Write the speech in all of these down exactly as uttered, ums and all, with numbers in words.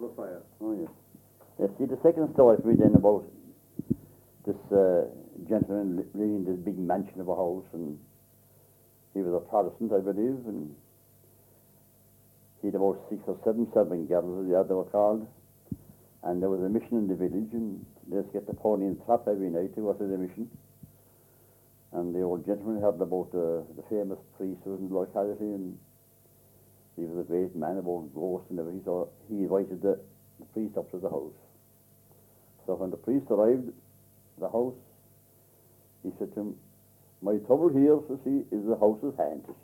the fire. Oh, yes. Yes, see, the second story for me then about this uh, gentleman li- living in this big mansion of a house, and he was a Protestant, I believe, and he had about six or seven servant girls, yeah, they were called, and there was a mission in the village, and they used to get the pony and trap every night to go to the mission. And the old gentleman heard about uh, the famous priest who was in the locality, and he was a great man about ghosts and everything, so he invited the, the priest up to the house. So when the priest arrived at the house, he said to him, "My trouble here, to see, is the house is haunted.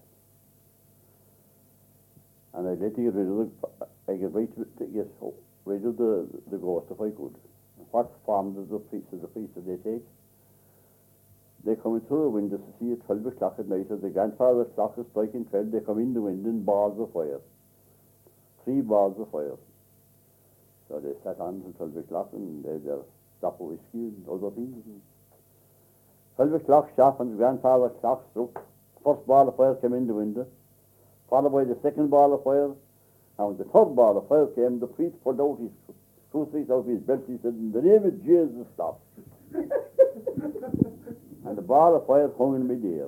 And I'd like to get rid of the, I get right to, to get rid of the, the ghost if I could." What form does the priest, does the priest, do they take? They come in through the window to see at twelve o'clock at night, as the grandfather's clock is striking twelve, they come in the window in balls of fire. Three balls of fire. So they sat on until twelve o'clock, and they had their drop of whiskey and other things. twelve o'clock sharp, and the grandfather's clock struck. First ball of fire came in the window, followed by the second ball of fire, and when the third ball of fire came, the priest pulled out his crucifix out of his belt. He said, "In the name of Jesus, stop." And the ball of fire hung in mid-air.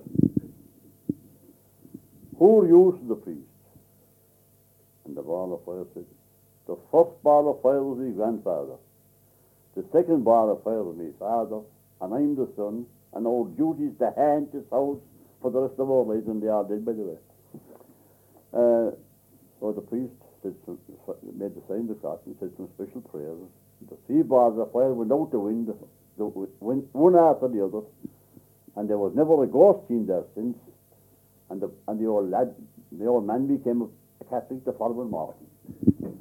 "Who used the priest?" And the ball of fire said, "The first ball of fire was my grandfather. The second ball of fire was my father, and I'm the son, and our duty is to haunt this house for the rest of our lives," and they are dead, by the way. Uh, so the priest said some, made the sign of the cross and said some special prayers. The three balls of fire went out the window, the, win, one after the other, and there was never a ghost seen there since. And the and the old lad, the old man became a Catholic the following morning.